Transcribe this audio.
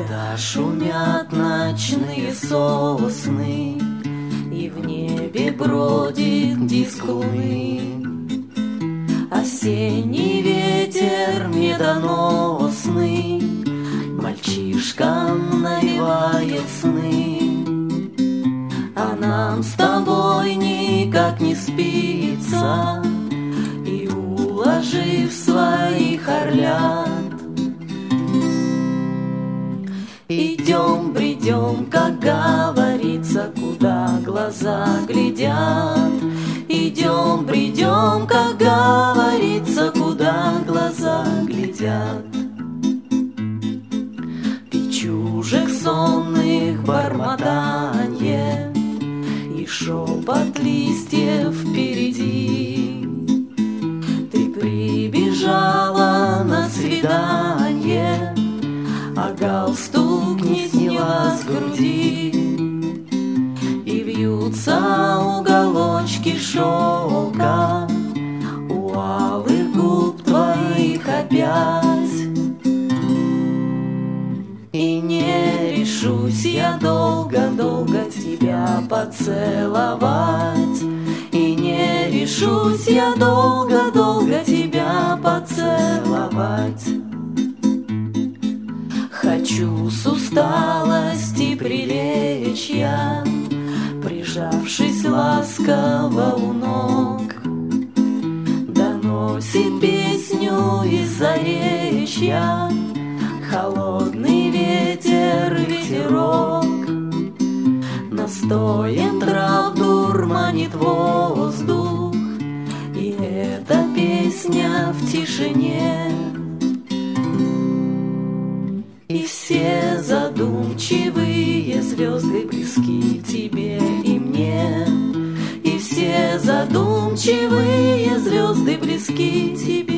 Когда шумят ночные сосны и в небе бродит диск луны, осенний ветер медоносный мальчишкам навевает сны. А нам с тобой никак не спится, и уложив своих орлят, идем, бредем, как говорится, куда глаза глядят. Идем, бредем, как говорится, куда глаза глядят. И чужих сонных бормотанье, и шепот листьев впереди. Ты прибежала на свиданье, а галстук не сняла с груди, и вьются уголочки шелка у алых губ твоих опять. И не решусь я долго-долго тебя поцеловать, и не решусь я долго-долго тебя поцеловать. Хочу с усталости прилечь я, прижавшись ласково у ног. Доносит песню из заречья холодный ветер, ветерок. Настоем трав дурманит воздух, и эта песня в тишине. И все задумчивые звезды близки тебе и мне, и все задумчивые звезды близки тебе